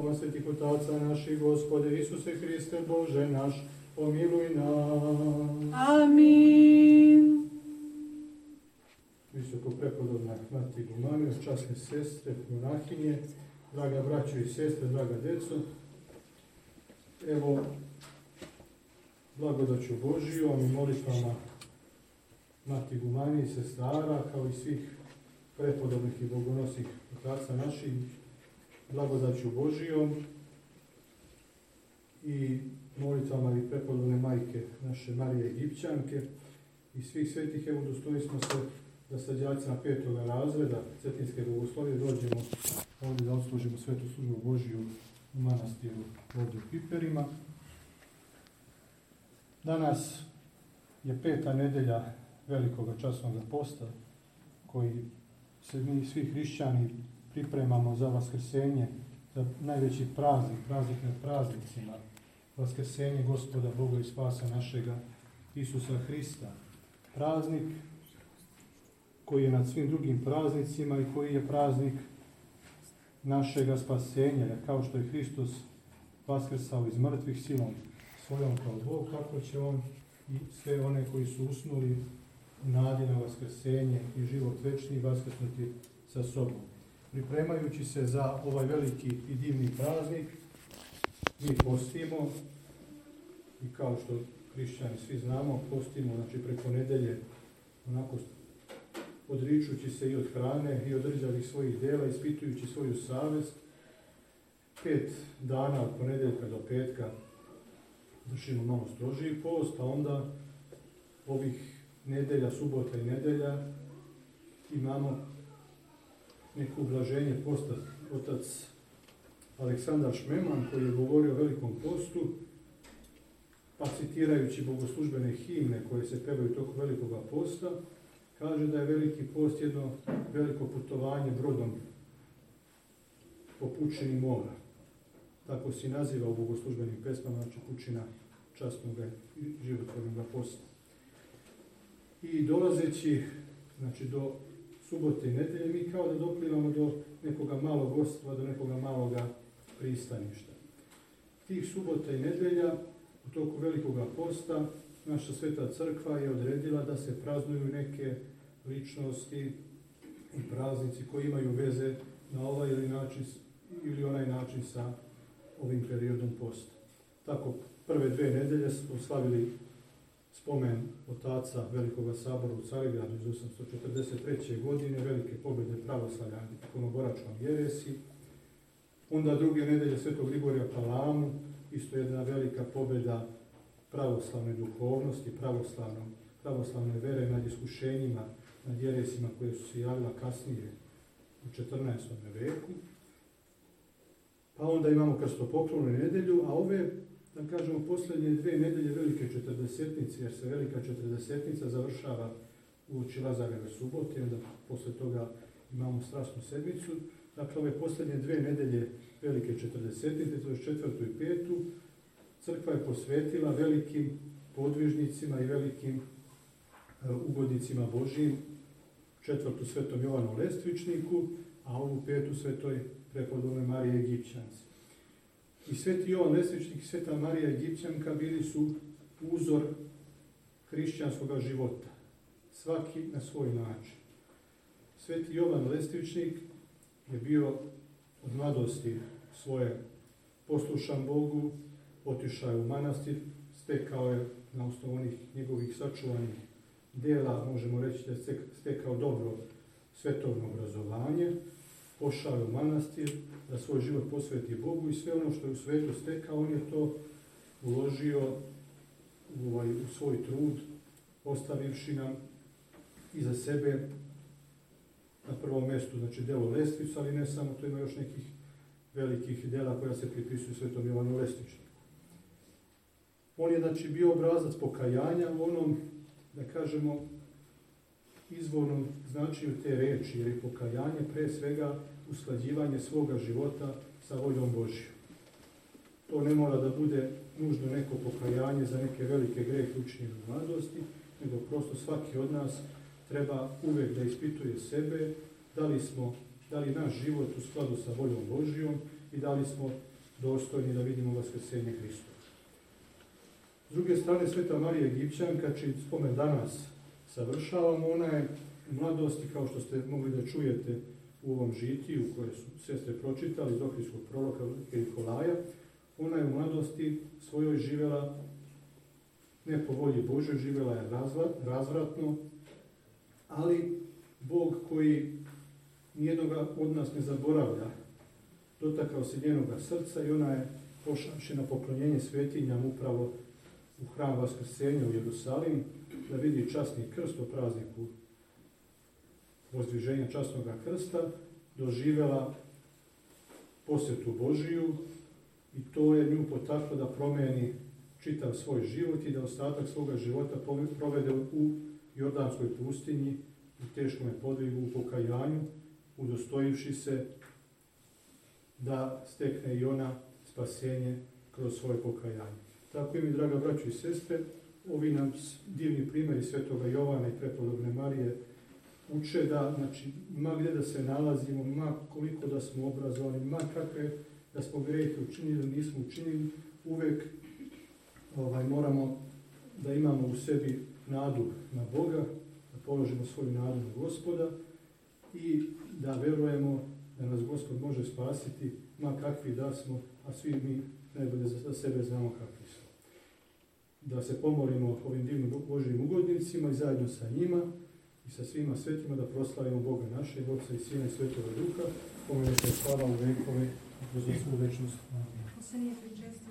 molitvom svetih otaca naših, Gospode Isuse Hriste, Bože naš, pomiluj nas. Amin. Visoko prepodobna Mati Gumanio, časne sestre, monahinje, draga braćo i sestre, draga djeco, evo, blagodaću Božijom i molitvama Mati Gumanije i sestara, kao i svih prepodobnih i bogonosnih otaca naših, blagodaću Božijom i molitvama i prepodobne majke naše Marije Egipćanke i svih svetih, evo dostojni smo se da sa đacima 5. razreda Cetinske bogoslovije dođemo ovdje da odslužimo svetu službu Božiju u manastiru ovdje u Piperima. Danas je 5. nedelja Velikoga časnog posta, koji se mi svi hrišćani pripremamo za vaskrsenje, za najveći praznik nad praznicima, vaskrsenje Gospoda Boga i spasa našega Isusa Hrista. Praznik koji je nad svim drugim praznicima i koji je praznik našega spasenja, jer kao što je Hristos vaskrsao iz mrtvih silom svojom kao Bog, kako će on i sve one koji su usnuli u nadi na vaskrsenje i život večni vaskrsnuti sa sobom. Pripremajući se za ovaj veliki i divni praznik, mi postimo i kao što hrišćani svi znamo, postimo, znači preko nedelje, onako odričući se i od hrane i od rđavih svojih dela, ispitujući svoju savest. 5 dana od ponedjeljka do petka vršimo malo strožiji post, a onda ovih nedelja, subota i nedelja imamo neko ublaženje posta. Otac Aleksandar Šmeman, koji je govorio o velikom postu, pa citirajući bogoslužbene himne koje se pevaju tokom velikoga posta, kaže da je veliki post jedno veliko putovanje brodom po pučini mora. Tako se naziva u bogoslužbenim pesmama, znači pučina časnog i životvornog posta. I dolazeći, znači, do subote i nedelje, mi kao da doplivamo do nekoga malog ostrva, do nekoga maloga pristaništa. Tih subota i nedelja u toku velikoga posta naša Sveta Crkva je odredila da se praznuju neke ličnosti i praznici koji imaju veze na ovaj ili onaj način sa ovim periodom posta. Tako, prve 2 nedelje smo slavili spomen otaca Velikoga sabora u Carigradu iz 843. godine, velike pobjede pravoslavlja u ikonoboračkom jeresi. Onda druge nedelje Svetog Grigorija Palamu, isto jedna velika pobjeda pravoslavne duhovnosti, pravoslavne vere nad iskušenjima, nad jeresima koje su se javila kasnije u 14. veku. Pa onda imamo krstopoklonu nedelju, a ove, da kažemo, posljednje 2 nedelje velike četrdesetnice, jer se velika četrdesetnica završava uoči Lazareve subote, onda posle toga imamo strasnu sedmicu. Dakle, ove posljednje 2 nedelje velike četrdesetnice, to je 4. i 5. Crkva je posvetila velikim podvižnicima i velikim ugodnicima Božijim, 4. Svetom Jovanu Lestvičniku, a ovu 5. Svetoj prepodobnoj Mariji Egipćanci. I Sveti Jovan Lestvičnik i Sveta Marija Egipćanka bili su uzor hrišćanskog života, svaki na svoj način. Sveti Jovan Lestvičnik je bio od mladosti svoje poslušan Bogu, otišao je u manastir, stekao je na osnovu onih njegovih sačuvanih dela, možemo reći da je stekao dobro svetovno obrazovanje, pošao je u manastir da svoj život posveti Bogu i sve ono što je u svetu stekao, on je to uložio u svoj trud, ostavivši nam iza sebe na prvom mjestu, znači delo Lestvicu, ali ne samo to, ima još nekih velikih dela koja se pripisuju Svetom Jovanu Lestvičniku. On je, znači, bio obrazac pokajanja u onom, da kažemo, izvornom značenju te reči, jer je pokajanje pre svega usklađivanje svoga života sa voljom Božjom. To ne mora da bude nužno neko pokajanje za neke velike grehe učinjene u mladosti, nego prosto svaki od nas treba uvijek da ispituje sebe, da li naš život u skladu sa voljom Božjom i da li smo dostojni da vidimo vaskrsenje Hristova. S druge strane, Sveta Marija Egipćanka, čiji spomen danas savršavamo, ona je u mladosti, kao što ste mogli da čujete u ovom žitiju koje su sestre pročitali iz ohridskog proroka Nikolaja, ona je u mladosti svojoj živjela ne po volji Božoj, živjela je razvratno, ali Bog koji nijednoga od nas ne zaboravlja, dotakao se njenoga srca i ona je pošavši na poklonjenje svetinjama upravo u hram Vaskrsenja u Jerusalim, da vidi časni krst o prazniku vozdviženja časnog krsta, doživjela posjetu Božiju i to je nju potaklo da promijeni čitav svoj život i da ostatak svoga života provede u Jordanskoj pustinji u teškom podvigu, u pokajanju, udostojivši se da stekne i ona spasenje kroz svoje pokajanje. Tako i mi, draga braćo i sestre, ovi nam divni primjeri Svetoga Jovana i Prepodobne Marije uče da, znači, ma gdje da se nalazimo, ma koliko da smo obrazovani, ma kakve da smo grehe učinili ili nismo učinili, uvijek moramo da imamo u sebi nadu na Boga, da položimo svoju nadu na Gospoda i da verujemo da nas Gospod može spasiti, ma kakvi da smo, a svi mi najbolje za sebe znamo kakvi smo. Da se pomolimo ovim divnim Božjim ugodnicima i zajedno sa njima i sa svima svetima da proslavimo Boga našeg, Otca i Sina i Svetoga Duha, kome je slava u vekove, kroz svu večnost. Amen.